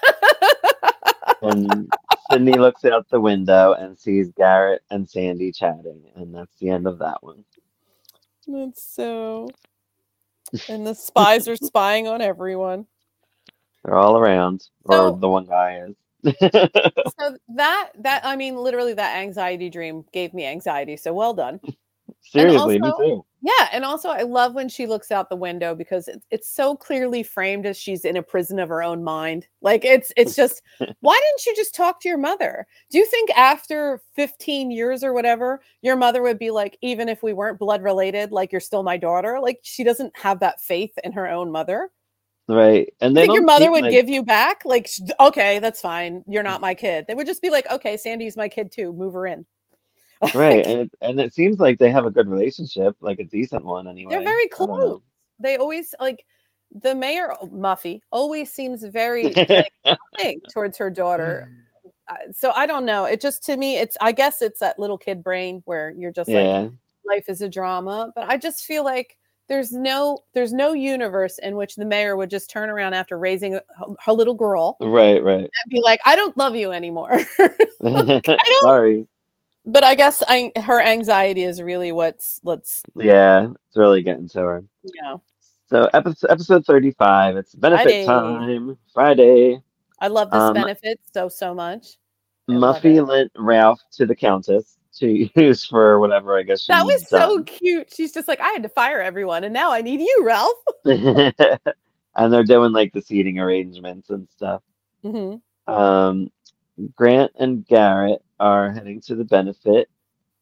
And Sydney looks out the window and sees Garrett and Sandy chatting. And that's the end of that one. That's so... And the spies are spying on everyone. They're all around. Or the one guy is. So that I mean, literally that anxiety dream gave me anxiety. So well done. Seriously, me too. Yeah, and also I love when she looks out the window because it's so clearly framed as she's in a prison of her own mind. Like it's just, why didn't you just talk to your mother? Do you think after 15 years or whatever, your mother would be like, even if we weren't blood related, like you're still my daughter? Like she doesn't have that faith in her own mother. Right. And they think your mother would give you back? Like, okay, that's fine. You're not my kid. They would just be like, okay, Sandy's my kid too. Move her in. Right. And it seems like they have a good relationship, like a decent one anyway. They're very close. they always like the mayor Muffy always seems very like loving towards her daughter. So I don't know. It just to me, it's I guess it's that little kid brain where you're just like Yeah, life is a drama. But I just feel like there's no universe in which the mayor would just turn around after raising her little girl right. and be like, I don't love you anymore. Like, I don't. Sorry. But I guess her anxiety is really what's Yeah, it's really getting to her. you know. So episode 35, it's benefit Friday. time, Friday. I love this Um, benefit so much. I love Muffy it. lent Ralph to the Countess to use for whatever I guess she That was needs so done. cute. She's just like, I had to fire everyone, and now I need you, Ralph. And they're doing like the seating arrangements and stuff. Hmm. Um, Grant and Garrett are heading to the benefit,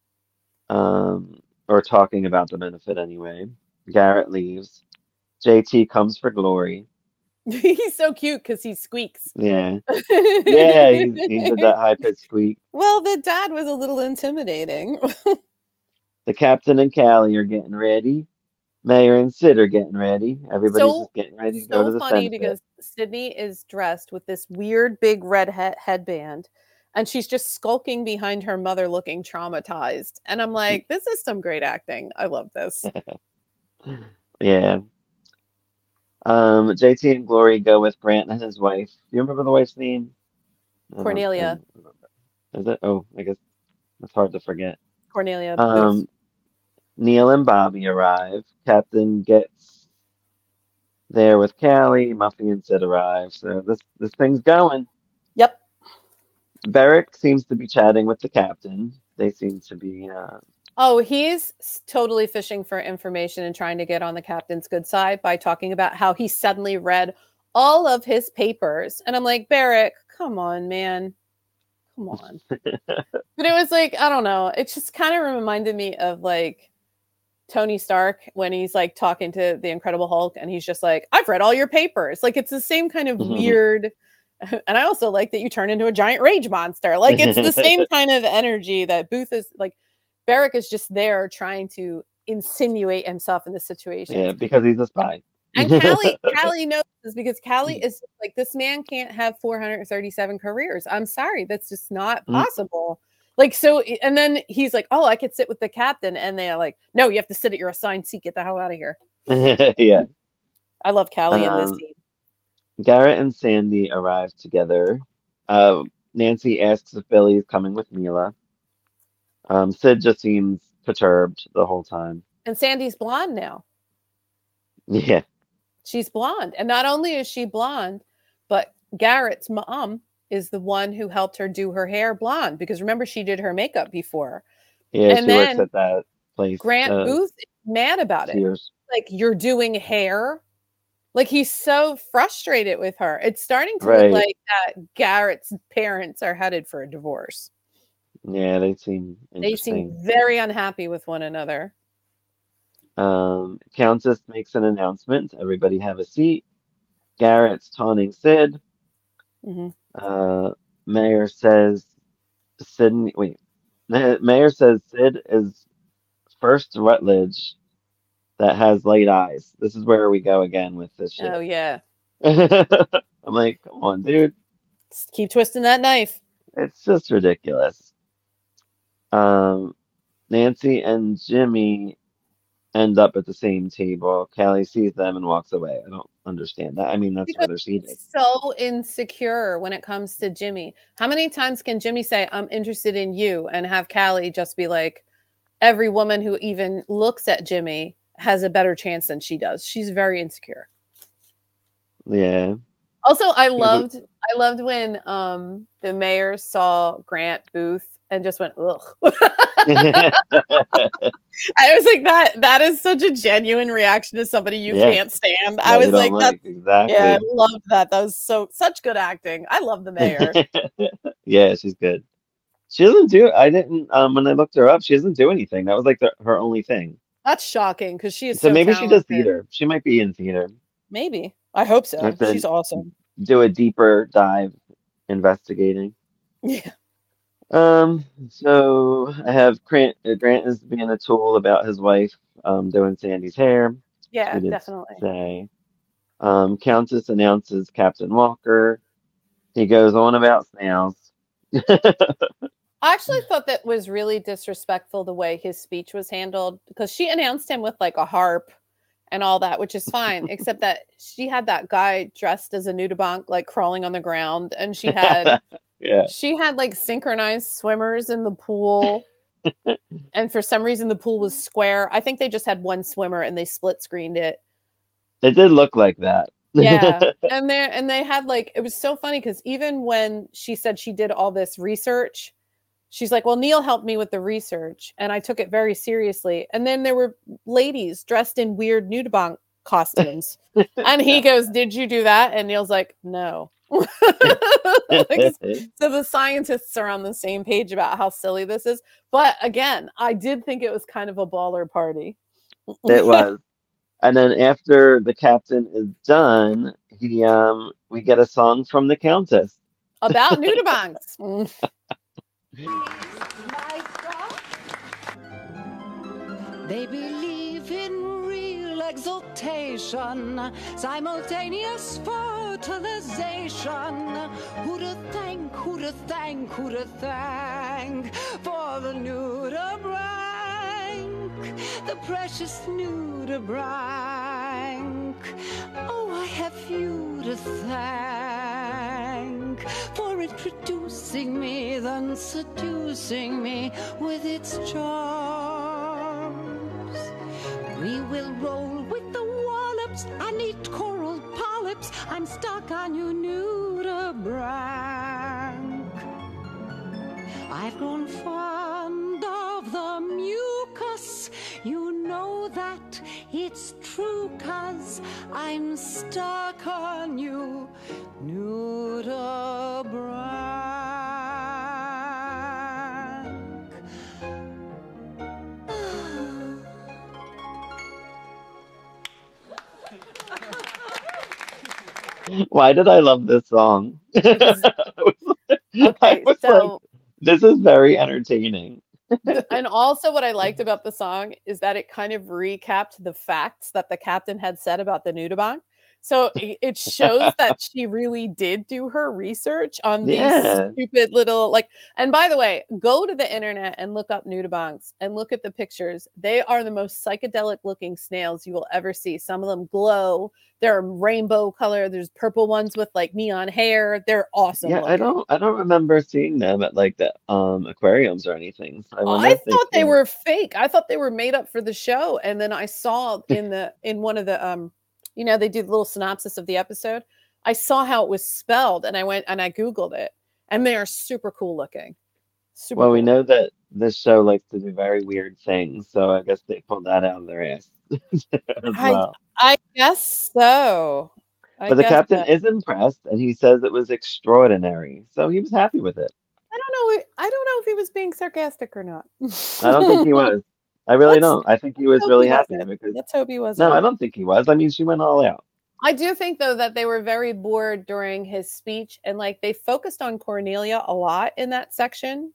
or talking about the benefit anyway. Garrett leaves. JT comes for Glory. He's so cute because he squeaks. Yeah. Yeah, he did that high pitched squeak. Well, the dad was a little intimidating. The captain and Callie are getting ready. Mayor and Sid are getting ready. Everybody's So just getting ready to go to so this funny benefit. because Sydney is dressed with this weird big red headband, and she's just skulking behind her mother, looking traumatized. And I'm like, this is some great acting. I love this. Yeah. JT and Glory go with Grant and his wife. Do you remember the wife's name? I Cornelia. don't remember. Is it? Oh, I guess it's hard to forget. Cornelia Booth. Um, Neil and Bobby arrive. Captain gets there with Callie. Muffy and Sid arrive. So this thing's going. Yep. Beric seems to be chatting with the captain. They seem to be. Oh, he's totally fishing for information and trying to get on the captain's good side by talking about how he suddenly read all of his papers. And I'm like, Beric, come on, man. Come on. But it was like, I don't know. It just kind of reminded me of like Tony Stark when he's like talking to the Incredible Hulk and he's just like, I've read all your papers. Like it's the same kind of weird. And I also like that you turn into a giant rage monster. Like it's the same kind of energy that Booth is like. Beric is just there trying to insinuate himself in the situation. Yeah, because he's a spy. And Callie knows this because Callie is like, this man can't have 437 careers. I'm sorry, that's just not possible. Like, so, and then he's like, oh, I could sit with the captain. And they're like, no, you have to sit at your assigned seat. Get the hell out of here. Yeah. I love Callie in this scene. Garrett and Sandy arrive together. Nancy asks if Billy is coming with Mila. Sid just seems perturbed the whole time. And Sandy's blonde now. Yeah. She's blonde. And not only is she blonde, but Garrett's mom is the one who helped her do her hair blonde. Because remember, she did her makeup before. Yeah, and she then works at that place. Grant Booth is mad about it. Like, you're doing hair? Like, he's so frustrated with her. It's starting to look like that Garrett's parents are headed for a divorce. Yeah, they seem interesting. They seem very unhappy with one another. Countess makes an announcement. Everybody have a seat. Garrett's taunting Sid. Mayor says Sid is first Rutledge that has light eyes. This is where we go again with this shit. Oh, yeah. I'm like, come on, dude. Just keep twisting that knife. It's just ridiculous. Nancy and Jimmy end up at the same table. Callie sees them and walks away. I don't understand that. I mean, that's where they're seated. So insecure when it comes to Jimmy. How many times can Jimmy say, I'm interested in you, and have Callie just be like, every woman who even looks at Jimmy has a better chance than she does. She's very insecure. Yeah. Also, I loved when the mayor saw Grant Booth and just went, ugh. I was like, that is such a genuine reaction to somebody you can't stand. I was like, exactly. Yeah, I loved that. That was such good acting. I love the mayor. Yeah, she's good. She doesn't do. I didn't. When I looked her up, she doesn't do anything. That was like her only thing. That's shocking because she is so maybe talented. She does theater. She might be in theater. Maybe. I hope so. She's awesome. Do a deeper dive investigating. Yeah. So I have Grant is being a tool about his wife doing Sandy's hair. Yeah, She did definitely. say. Countess announces Captain Walker. He goes on about snails. I actually thought that was really disrespectful the way his speech was handled because she announced him with like a harp and all that, which is fine, except that she had that guy dressed as a nudibranch like crawling on the ground, and Yeah. she had like synchronized swimmers in the pool. And for some reason the pool was square. I think they just had one swimmer and they split screened it. It did look like that. Yeah. And they had like, it was so funny because even when she said she did all this research, she's like, well, Neil helped me with the research and I took it very seriously. And then there were ladies dressed in weird nudibranch costumes. And he goes, did you do that? And Neil's like, no. Like, so the scientists are on the same page about how silly this is. But again, I did think it was kind of a baller party. It was. And then after the captain is done, we get a song from the Countess. About nudibranchs. They believe in real exaltation, simultaneous fertilization. Who to thank, who to thank, who to thank for the nudibranch, the precious nudibranch. Oh, I have you to thank for introducing me, then seducing me with its charms. We will roll with the wallops and eat coral polyps. I'm stuck on you, nudibranch. I've grown fond of the mucus. You know that it's true, 'cause I'm stuck on you, nudibranch. Why did I love this song? Because, I okay, was like, so this is very entertaining. and also what I liked about the song is that it kind of recapped the facts that the captain had said about the nudibranch. So it shows that she really did do her research on these Yeah. stupid little like. And by the way, go to the internet and look up nudibranchs and look at the pictures. They are the most psychedelic looking snails you will ever see. Some of them glow. They're rainbow color. There's purple ones with like neon hair. They're awesome. Yeah, looking. I don't remember seeing them at like the aquariums or anything. So I wonder I if thought they came. were fake. I thought they were made up for the show. And then I saw in one of the they do the little synopsis of the episode. I saw how it was spelled and I went and I Googled it. And they are super cool looking. Super Well, we cool. know that this show likes to do very weird things, so I guess they pulled that out of their ass as well. I guess so. But the captain is impressed, and he says it was extraordinary, so he was happy with it. I don't know. I don't know if he was being sarcastic or not. I don't think he was. I really don't. I think he was hope really he happy wasn't. because Let's hope he wasn't. no, I don't think he was. I mean, she went all out. I do think though that they were very bored during his speech and like they focused on Cornelia a lot in that section.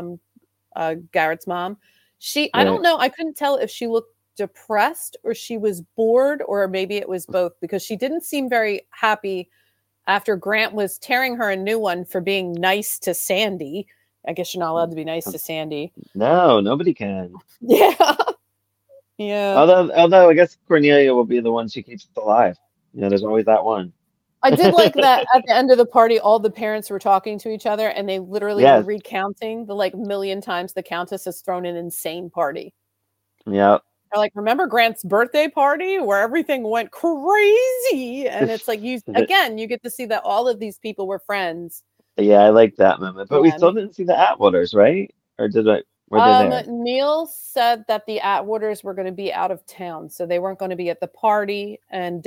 Garrett's mom. I don't know. I couldn't tell if she looked depressed or she was bored or maybe it was both because she didn't seem very happy after Grant was tearing her a new one for being nice to Sandy. I guess you're not allowed to be nice to Sandy. No, nobody can. Yeah. Yeah. Although I guess Cornelia will be the one she keeps alive. You know, there's always that one. I did like that at the end of the party, all the parents were talking to each other and they literally were recounting the like million times the Countess has thrown an insane party. Yeah. They're like, remember Grant's birthday party where everything went crazy? And it's like, you get to see that all of these people were friends. Yeah, I like that moment. But we still didn't see the Atwaters, right? Or did I? Were they there? Neil said that the Atwaters were going to be out of town, so they weren't going to be at the party. And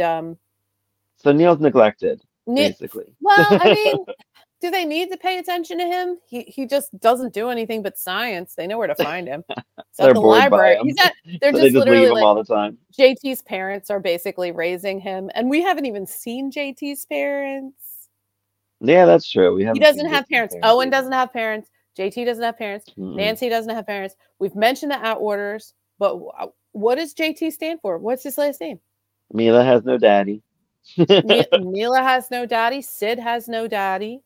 so Neil's neglected, basically. Well, I mean, do they need to pay attention to him? He just doesn't do anything but science. They know where to find him. So They're at the bored library. by him. They're so just they literally leave him like all the time. JT's parents are basically raising him, and we haven't even seen JT's parents. Yeah, that's true. He doesn't have parents. Owen doesn't have parents. JT doesn't have parents. Nancy doesn't have parents. We've mentioned the Atwaters, but what does JT stand for? What's his last name? Mila has no daddy. Mila has no daddy. Sid has no daddy.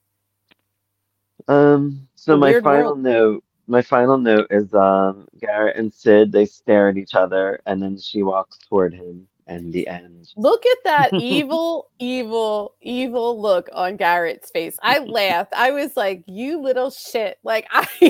So A weird world. my final note is Garrett and Sid, they stare at each other and then she walks toward him and the end. Look at that evil, evil, evil look on Garrett's face. I laughed. I was like, "You little shit!" Like,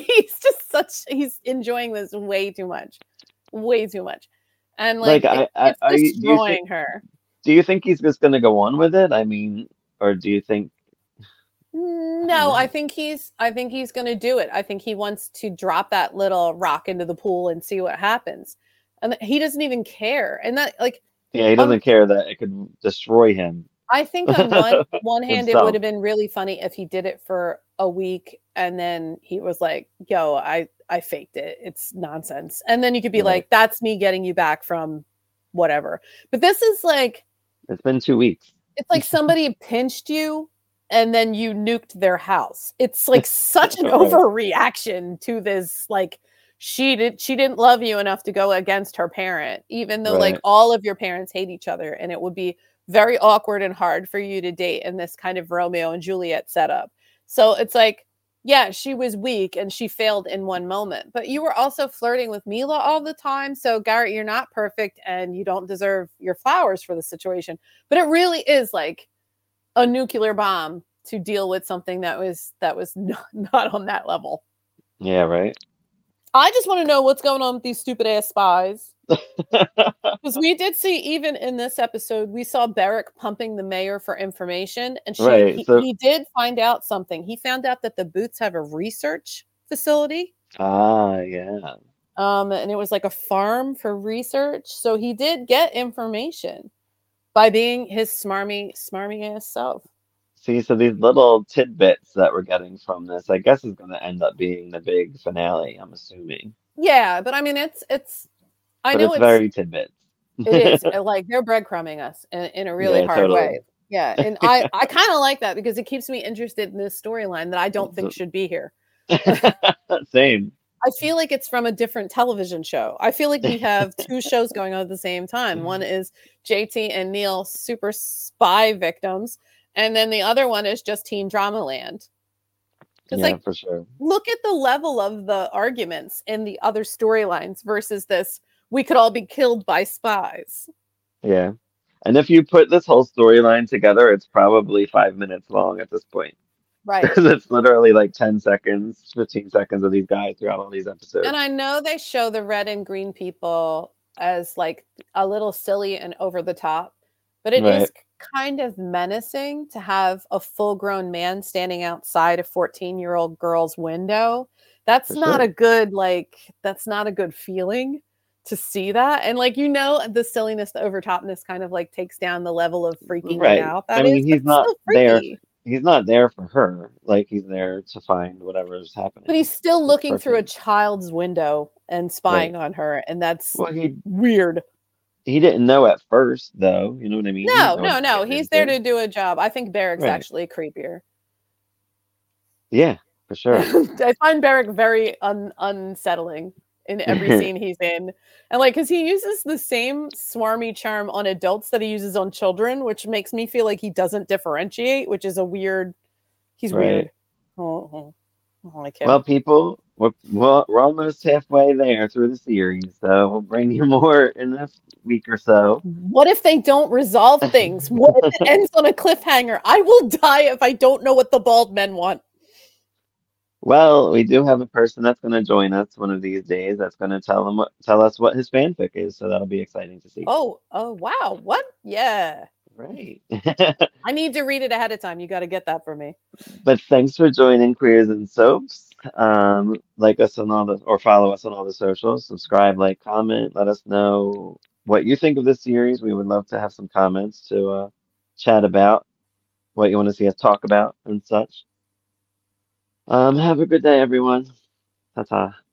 he's enjoying this way too much, way too much, and Like it's do destroying her. you think he's just gonna go on with it? I mean, or do you think I don't No, know. I think he's going to do it. I think he wants to drop that little rock into the pool and see what happens. And he doesn't even care. And that like Yeah, he on doesn't care that it could destroy him I think on one hand it would himself. have been really funny if he did it for a week and then he was like, "Yo, I faked it. It's nonsense." And then you could be Right. like, "That's me getting you back from whatever." But this is like It's been 2 weeks. it's like somebody pinched you and then you nuked their house. It's like such an Right. overreaction to this like she didn't love you enough to go against her parent even though like Right. all of your parents hate each other and it would be very awkward and hard for you to date in this kind of Romeo and Juliet setup. So it's like yeah, she was weak and she failed in one moment, but you were also flirting with Mila all the time. So Garrett, you're not perfect and you don't deserve your flowers for the situation. But it really is like a nuclear bomb to deal with something that was not on that level. Yeah, right. I just want to know what's going on with these stupid ass spies. Because we did see, even in this episode, we saw Beric pumping the mayor for information, and Right. So he did find out something. He found out that the Boots have a research facility, yeah. and it was like a farm for research. So he did get information by being his smarmy ass self. See, so these little tidbits that we're getting from this, I guess, is going to end up being the big finale, I'm assuming. Yeah, but I mean, I But know it's very tidbits. it is like they're breadcrumbing us in a really Yeah, hard totally. way. Yeah, and I kind of like that because it keeps me interested in this storyline that I don't think should be here. Same. I feel like it's from a different television show. I feel like we have two shows going on at the same time. One is JT and Neil, super spy victims, and then the other one is just Teen Drama Land. Because Yeah, like, for sure. look at the level of the arguments in the other storylines versus this. We could all be killed by spies. Yeah. And if you put this whole storyline together, it's probably 5 minutes long at this point. Right. Because it's literally like 10 seconds, 15 seconds of these guys throughout all these episodes. And I know they show the red and green people as like a little silly and over the top, but it Right. is kind of menacing to have a full-grown man standing outside a 14-year-old girl's window. That's For not sure. a good that's not a good feeling to see that. And like the silliness, the overtopness kind of like takes down the level of freaking me Right. out I that mean, is, but it's still freaky. he's not there for her. Like he's there to find whatever's happening. But he's still It's looking through a perfect. child's window and spying on her, and that's Well, weird. he didn't know at first, though. You know what I mean? He didn't No, know what he was no. getting He's there into. to do a job. I think Beric's Right. actually creepier. Yeah, for sure. I find Beric very unsettling in every scene he's in. And like, because he uses the same swarmy charm on adults that he uses on children, which makes me feel like he doesn't differentiate, which is he's Right. weird. Oh, I like him. Well, people, we're almost halfway there through the series, so we'll bring you more in this week or so. What if they don't resolve things? What if it ends on a cliffhanger? I will die if I don't know what the bald men want. Well, we do have a person that's going to join us one of these days that's going to tell us what his fanfic is, so that'll be exciting to see. Oh, wow. What? Yeah. Right. I need to read it ahead of time. You got to get that for me. But thanks for joining Queers and Soaps. Like us on or follow us on all the socials. Subscribe, like, comment. Let us know what you think of this series. We would love to have some comments to chat about what you want to see us talk about and such. Have a good day, everyone. Ta-ta.